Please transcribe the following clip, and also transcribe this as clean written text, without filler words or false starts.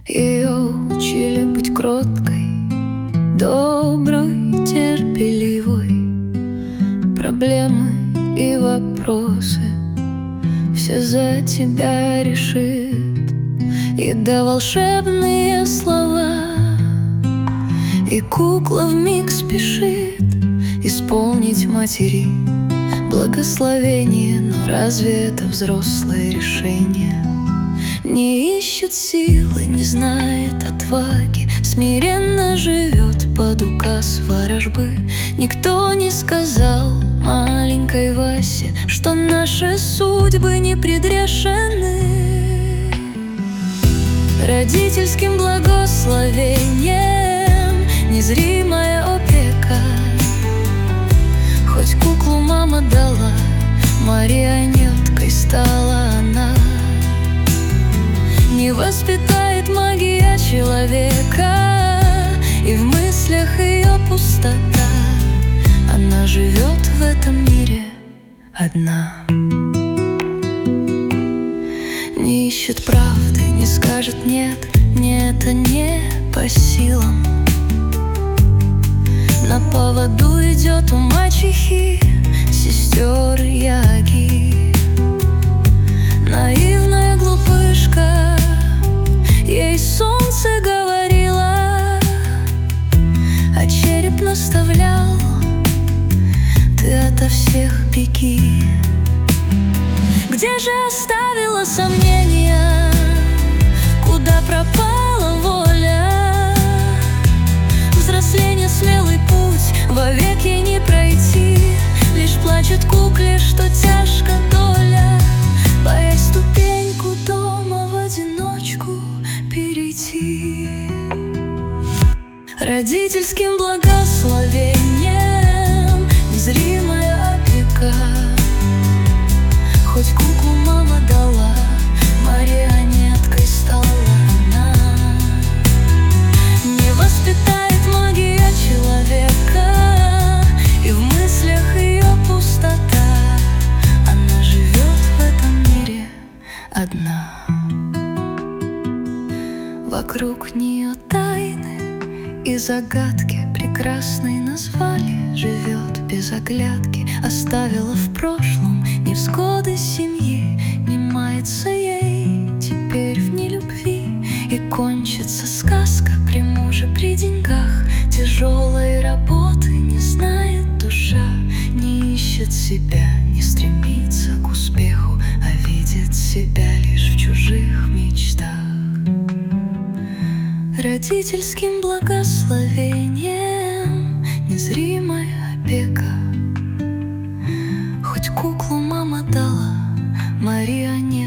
Ее учили быть кроткой, доброй, терпеливой. Проблемы и вопросы все за тебя решит. И да волшебные слова, и кукла вмиг спешит исполнить матери благословение. Но разве это взрослое решение? Не ищет силы, не знает отваги, смиренно живет под указ ворожбы. Никто не сказал маленькой Васе, что наши судьбы не предрешены. Родительским благословением незримая опека. Хоть куклу мама дала, марионеткой стала она. Не воспитает магия человека, и в мыслях ее пустота. Она живет в этом мире одна. Не ищет правды, не скажет нет, мне это не по силам. На поводу идет у мачехи, сестер Яги. Наивная глупышка, ей солнце говорило, а череп наставлял: ты ото всех беги. Где же оставила сомнения? Куда пропала воля? Взросление, смелый путь вовек ей не пройти. Лишь плачет кукле, что тяжко доля, боясь ступеньку дома в одиночку перейти. Родительским благословением незримая опека. Хоть куклу мама дала, марионеткой стала она. Не воспитает магия человека, и в мыслях ее пустота. Она живет в этом мире одна. Вокруг нее тайны и загадки прекрасной назвали. Живет без оглядки, оставила в прошлом невзгоды семьи. Не мается ей теперь в нелюбви, и кончится сказка при муже, при деньгах. Тяжелой работы не знает душа, не ищет себя, не стремится к успеху, а видит себя лишь в чужих мечтах. Родительским благословением незримая опека. Хоть куклу мама дала, марионетка